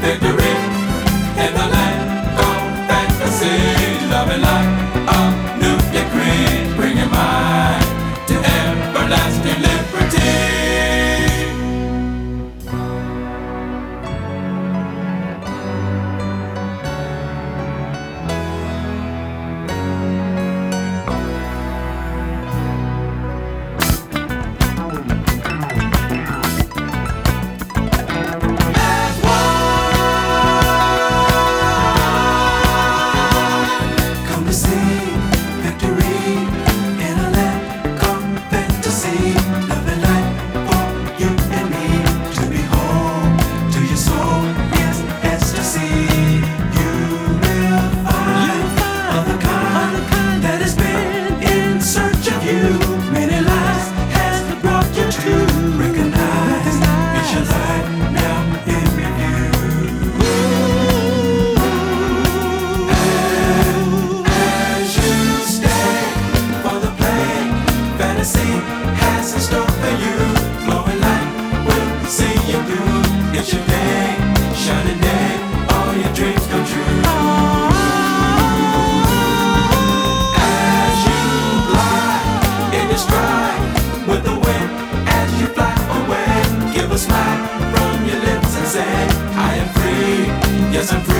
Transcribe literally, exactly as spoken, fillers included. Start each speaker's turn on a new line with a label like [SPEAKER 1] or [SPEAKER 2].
[SPEAKER 1] victory in the land of fantasy. Loving like a nuclear creed, bring your mind to everlasting liberty. Has in store for you, glowing light will see you through. It's your day, shining day, all your dreams come true. As you glide in your stride with the wind, as you fly away, give a smile from your lips and say, I am free, yes I'm free.